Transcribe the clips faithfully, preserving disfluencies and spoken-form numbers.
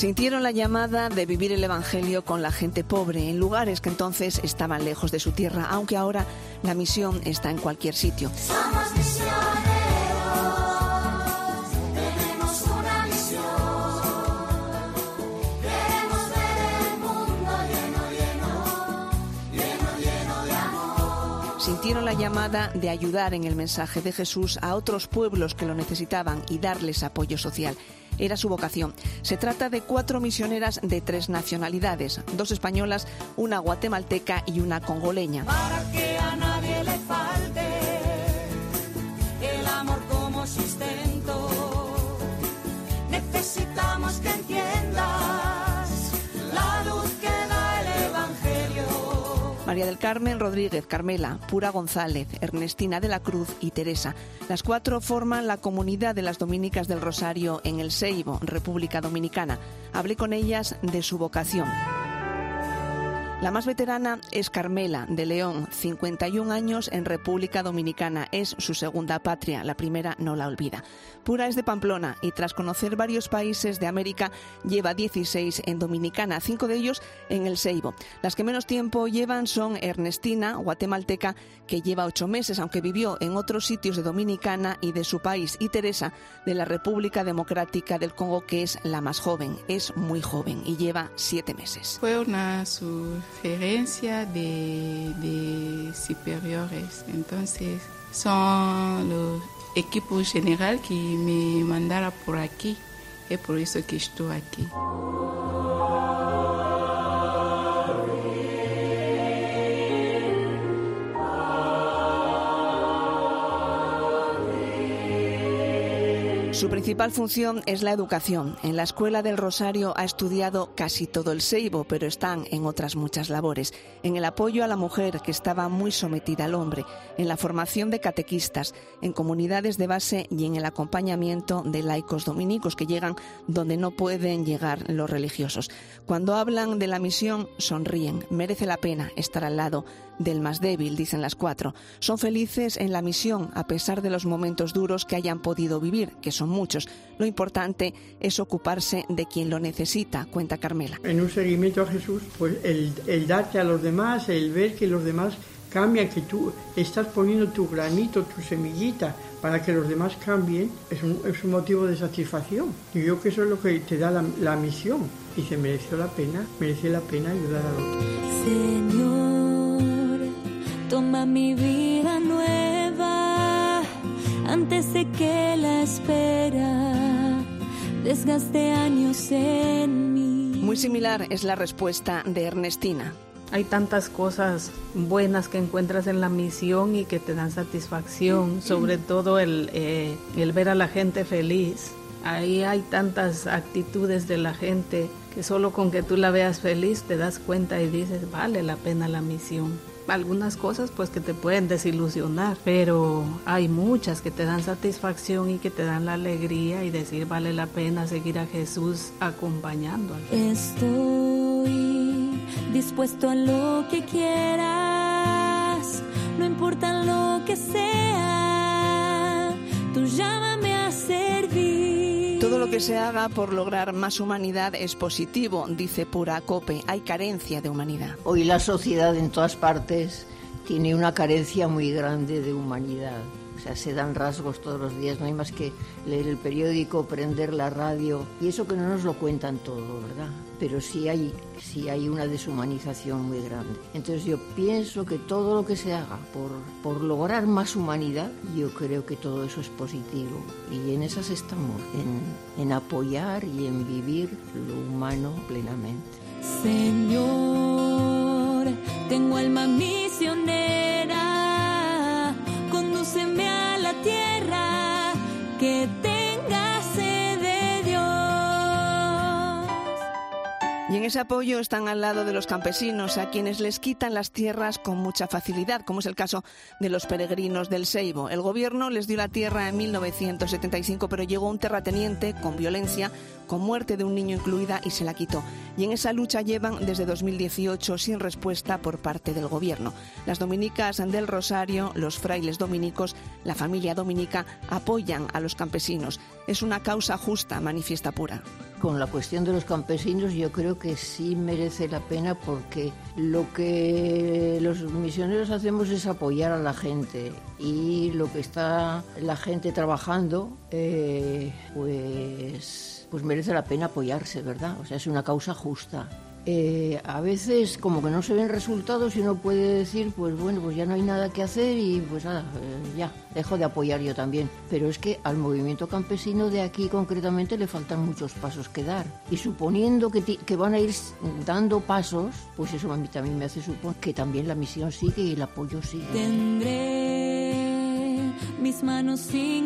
Sintieron la llamada de vivir el Evangelio con la gente pobre, en lugares que entonces estaban lejos de su tierra, aunque ahora la misión está en cualquier sitio. Somos misioneros, tenemos una misión, queremos ver el mundo lleno, lleno, lleno, lleno de amor. Sintieron la llamada de ayudar en el mensaje de Jesús a otros pueblos que lo necesitaban y darles apoyo social. Era su vocación. Se trata de cuatro misioneras de tres nacionalidades, dos españolas, una guatemalteca y una congoleña. Para que a nadie le falte el amor como sustento, necesitamos que entiendas la luz que da el Evangelio. María del Carmen Rodríguez, Carmela, Pura González, Ernestina de la Cruz y Teresa. Las cuatro forman la comunidad de las Dominicas del Rosario en El Ceibo, República Dominicana. Hablé con ellas de su vocación. La más veterana es Carmela, de León, cincuenta y un años en República Dominicana. Es su segunda patria, la primera no la olvida. Pura es de Pamplona y tras conocer varios países de América lleva dieciséis en Dominicana, cinco de ellos en El Ceibo. Las que menos tiempo llevan son Ernestina, guatemalteca, que lleva ocho meses, aunque vivió en otros sitios de Dominicana y de su país, y Teresa, de la República Democrática del Congo, que es la más joven, es muy joven y lleva siete meses. Fue una sugerencia de, de superiores, entonces son los equipos general que me mandaron por aquí, es por eso que estoy aquí. Su principal función es la educación. En la Escuela del Rosario ha estudiado casi todo el Ceibo, pero están en otras muchas labores. En el apoyo a la mujer, que estaba muy sometida al hombre, en la formación de catequistas, en comunidades de base y en el acompañamiento de laicos dominicos que llegan donde no pueden llegar los religiosos. Cuando hablan de la misión, sonríen. Merece la pena estar al lado del más débil, dicen las cuatro. Son felices en la misión, a pesar de los momentos duros que hayan podido vivir, que son muchos. Lo importante es ocuparse de quien lo necesita, cuenta Carmela. En un seguimiento a Jesús, pues el, el darte a los demás, el ver que los demás cambian, que tú estás poniendo tu granito, tu semillita, para que los demás cambien, es un, es un motivo de satisfacción. Y yo creo que eso es lo que te da la, la misión. Y se mereció la pena, merece la pena ayudar al otro. Señor, toma mi vida nueva, antes de que la espera desgaste años en mí. Muy similar es la respuesta de Ernestina. Hay tantas cosas buenas que encuentras en la misión y que te dan satisfacción, sobre todo el, eh, el ver a la gente feliz. Ahí hay tantas actitudes de la gente que solo con que tú la veas feliz te das cuenta y dices, vale la pena la misión. Algunas cosas pues que te pueden desilusionar, pero hay muchas que te dan satisfacción y que te dan la alegría y decir vale la pena seguir a Jesús acompañando. Estoy dispuesto a lo que quieras, no importa lo que sea, tú llámame a servir. Todo lo que se haga por lograr más humanidad es positivo, dice Pura Cope. Hay carencia de humanidad. Hoy la sociedad en todas partes tiene una carencia muy grande de humanidad. O sea, se dan rasgos todos los días, no hay más que leer el periódico, prender la radio, y eso que no nos lo cuentan todo, ¿verdad? Pero sí hay, sí hay una deshumanización muy grande. Entonces yo pienso que todo lo que se haga por, por lograr más humanidad, yo creo que todo eso es positivo. Y en esas estamos, en, en apoyar y en vivir lo humano plenamente. Señor, tengo alma misionera, condúceme a la tierra que tenga sed de Dios. Y en ese apoyo están al lado de los campesinos, a quienes les quitan las tierras con mucha facilidad, como es el caso de los peregrinos del Ceibo. El gobierno les dio la tierra en mil novecientos setenta y cinco, pero llegó un terrateniente con violencia, con muerte de un niño incluida, y se la quitó. Y en esa lucha llevan desde dos mil dieciocho sin respuesta por parte del gobierno. Las dominicas del Rosario, los frailes dominicos, la familia dominica apoyan a los campesinos. Es una causa justa, manifiesta Pura. Con la cuestión de los campesinos yo creo que sí merece la pena, porque lo que los misioneros hacemos es apoyar a la gente, y lo que está la gente trabajando eh, pues, pues merece la pena apoyarse, ¿verdad? O sea, es una causa justa. Eh, a veces como que no se ven resultados y uno puede decir, pues bueno, pues ya no hay nada que hacer y pues nada, eh, ya, dejo de apoyar yo también. Pero es que al movimiento campesino de aquí concretamente le faltan muchos pasos que dar. Y suponiendo que, ti, que van a ir dando pasos, pues eso a mí también me hace suponer que también la misión sigue y el apoyo sigue. Tendré mis manos sin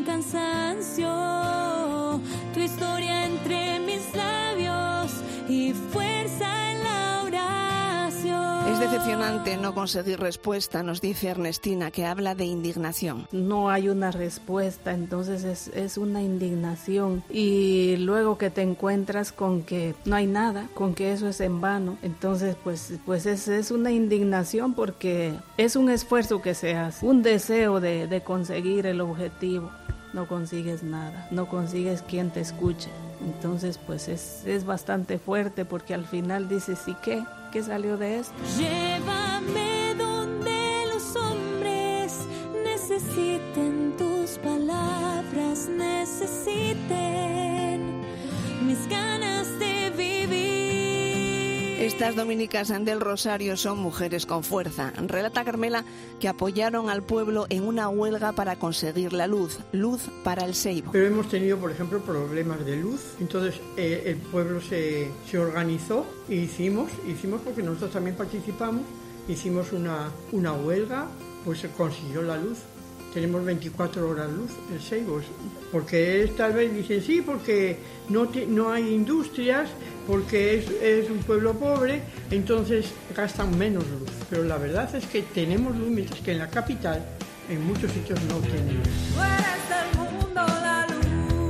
cansancio, tu historia entre mis labios y fuerza en la oración. Es decepcionante no conseguir respuesta, nos dice Ernestina, que habla de indignación. No hay una respuesta, entonces es, es una indignación. Y luego que te encuentras con que no hay nada, con que eso es en vano, entonces pues, pues es, es una indignación, porque es un esfuerzo que se hace, un deseo de, de conseguir el objetivo. No consigues nada, no consigues quien te escuche. Entonces pues es, es bastante fuerte, porque al final dices, ¿y qué? ¿Qué salió de esto? Llévame donde los hombres necesiten tus palabras, necesiten mis ganas de vivir. Estas dominicas del Rosario son mujeres con fuerza. Relata Carmela que apoyaron al pueblo en una huelga para conseguir la luz, luz para el Seibo. Pero hemos tenido, por ejemplo, problemas de luz. Entonces eh, el pueblo se, se organizó e hicimos, hicimos porque nosotros también participamos, hicimos una, una huelga, pues se consiguió la luz. Tenemos veinticuatro horas luz, el Seibo, porque tal vez dicen sí, porque no, te, no hay industrias, porque es, es un pueblo pobre, entonces gastan menos luz. Pero la verdad es que tenemos luz, mientras que en la capital, en muchos sitios no tienen luz. Tú eres del mundo la luz,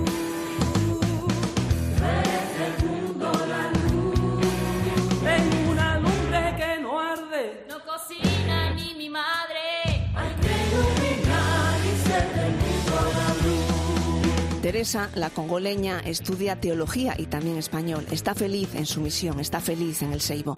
tú eres del mundo la luz. Tengo una lumbre que no arde, No cocina ni mi madre. Teresa, la congoleña, estudia teología y también español. Está feliz en su misión, está feliz en el Seibo.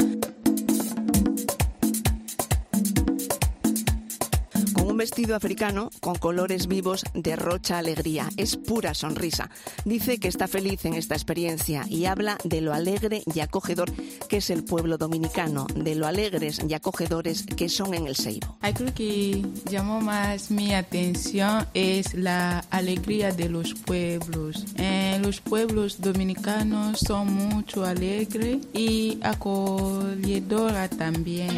Con un vestido africano, con colores vivos, derrocha alegría. Es pura sonrisa. Dice que está feliz en esta experiencia y habla de lo alegre y acogedor que es el pueblo dominicano, de lo alegres y acogedores que son en el Seibo. Algo que llamó más mi atención es la alegría de los pueblos. Eh, los pueblos dominicanos son mucho alegres y acogedora también.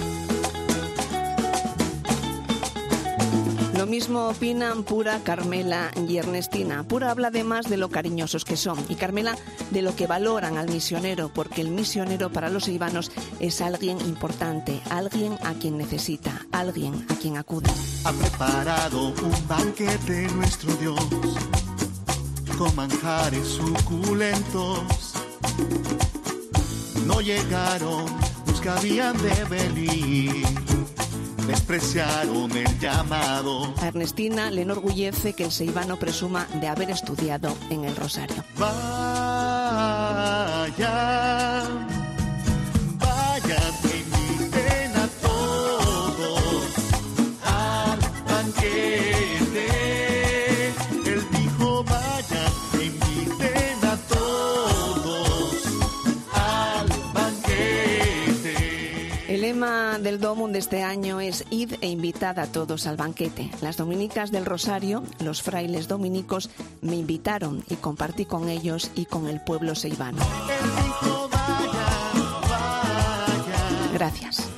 Lo mismo opinan Pura, Carmela y Ernestina. Pura habla además de lo cariñosos que son y Carmela de lo que valoran al misionero, porque el misionero para los seibanos es alguien importante, alguien a quien necesita, alguien a quien acude. Ha preparado un banquete nuestro Dios con manjares suculentos. No llegaron los que habían de venir, despreciaron el llamado. A Ernestina le enorgullece que el seibano presuma de haber estudiado en el Rosario. Vaya, vaya, inviten a todos al banquete. Él dijo, vaya, inviten a todos al banquete. El lema del Domum de este año es Id e invitad a todos al banquete. Las dominicas del Rosario, los frailes dominicos, me invitaron y compartí con ellos y con el pueblo seibano. Él dijo, vaya, vaya. Gracias.